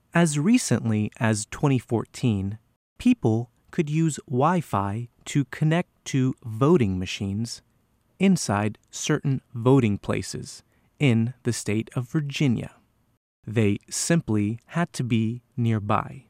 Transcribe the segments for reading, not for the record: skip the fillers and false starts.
As recently as 2014, people could use Wi-Fi to connect to voting machines inside certain voting places in the state of Virginia. They simply had to be nearby.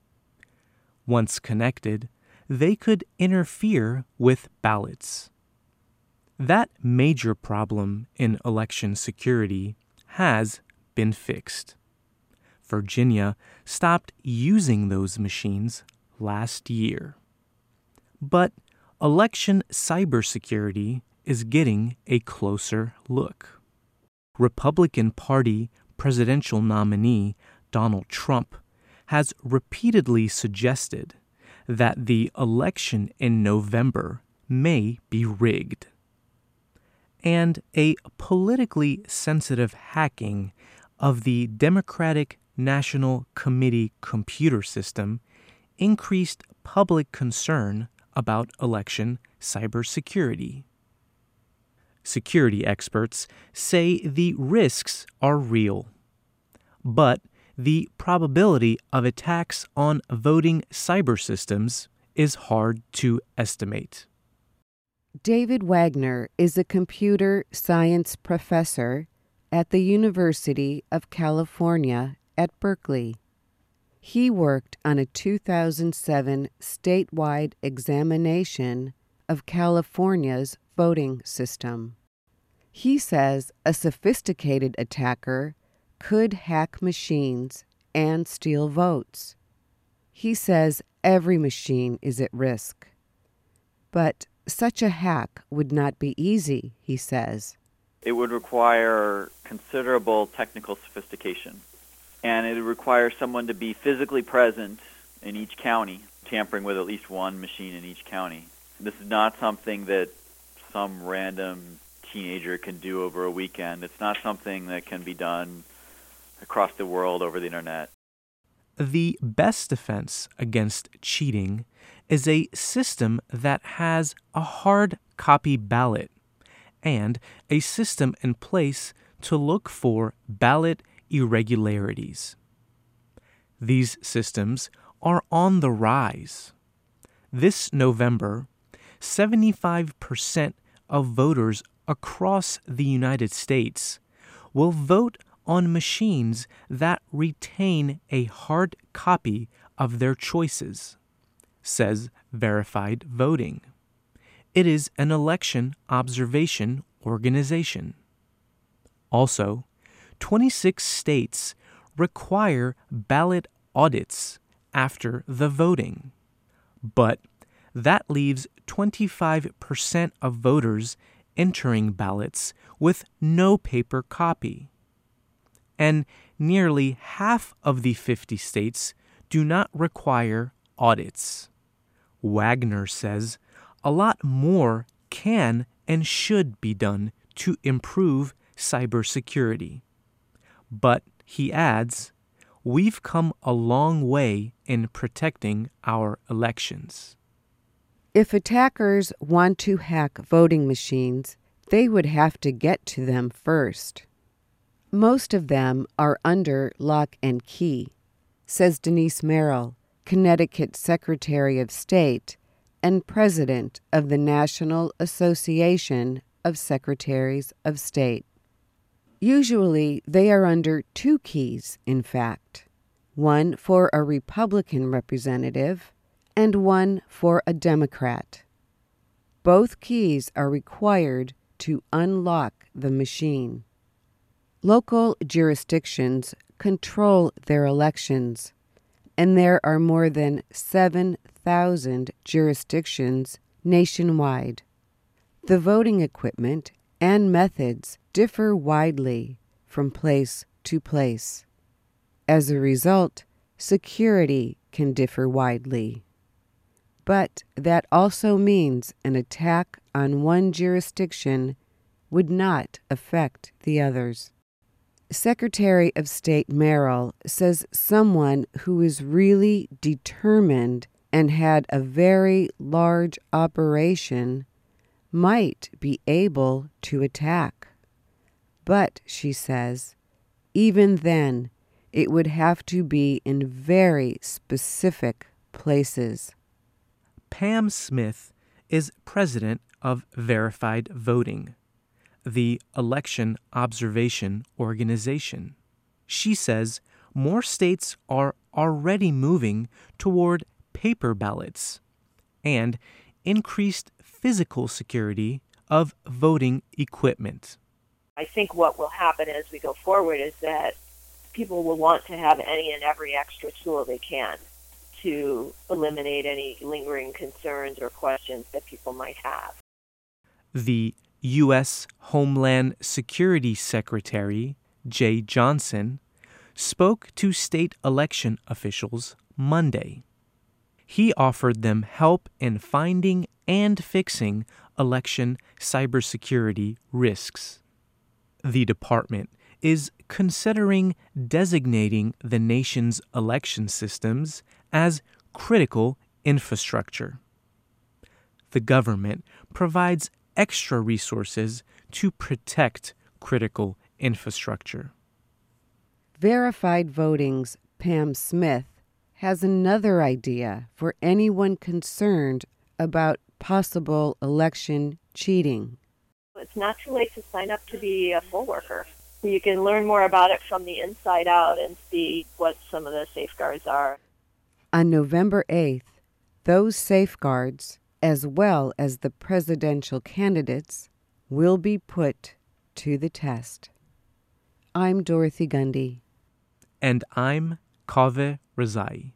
Once connected, they could interfere with ballots. That major problem in election security has been fixed. Virginia stopped using those machines last year. But election cybersecurity is getting a closer look. Republican Party presidential nominee Donald Trump has repeatedly suggested that the election in November may be rigged. And a politically sensitive hacking of the Democratic National Committee computer system increased public concern about election cybersecurity. Security experts say the risks are real, but the probability of attacks on voting cyber systems is hard to estimate. David Wagner is a computer science professor at the University of California at Berkeley. He worked on a 2007 statewide examination of California's voting system. He says a sophisticated attacker could hack machines and steal votes. He says every machine is at risk. But such a hack would not be easy, he says. It would require considerable technical sophistication, and it would require someone to be physically present in each county, tampering with at least one machine in each county. This is not something that some random teenager can do over a weekend. It's not something that can be done across the world over the internet. The best defense against cheating is a system that has a hard copy ballot and a system in place to look for ballot irregularities. These systems are on the rise. This November, 75% of voters across the United States will vote on machines that retain a hard copy of their choices, says Verified Voting. It is an election observation organization. Also, 26 states require ballot audits after the voting, but that leaves 25% of voters entering ballots with no paper copy. And nearly half of the 50 states do not require audits. Wagner says a lot more can and should be done to improve cybersecurity. But, he adds, we've come a long way in protecting our elections. If attackers want to hack voting machines, they would have to get to them first. Most of them are under lock and key, says Denise Merrill, Connecticut Secretary of State and President of the National Association of Secretaries of State. Usually they are under two keys, in fact, one for a Republican representative and one for a Democrat. Both keys are required to unlock the machine. Local jurisdictions control their elections, and there are more than 7,000 jurisdictions nationwide. The voting equipment and methods differ widely from place to place. As a result, security can differ widely. But that also means an attack on one jurisdiction would not affect the others. Secretary of State Merrill says someone who is really determined and had a very large operation might be able to attack. But, she says, even then, It would have to be in very specific places. Pam Smith is president of Verified Voting, the election observation organization. She says more states are already moving toward paper ballots and increased physical security of voting equipment. I think what will happen as we go forward is that people will want to have any and every extra tool they can to eliminate any lingering concerns or questions that people might have. The U.S. Homeland Security Secretary, Jay Johnson, spoke to state election officials Monday. He offered them help in finding and fixing election cybersecurity risks. The department is considering designating the nation's election systems as critical infrastructure. The government provides extra resources to protect critical infrastructure. Verified Voting's Pam Smith has another idea for anyone concerned about possible election cheating. It's not too late to sign up to be a poll worker. You can learn more about it from the inside out and see what some of the safeguards are. On November 8th, those safeguards, as well as the presidential candidates, will be put to the test. I'm Dorothy Gundy. And I'm Kaveh Rezai.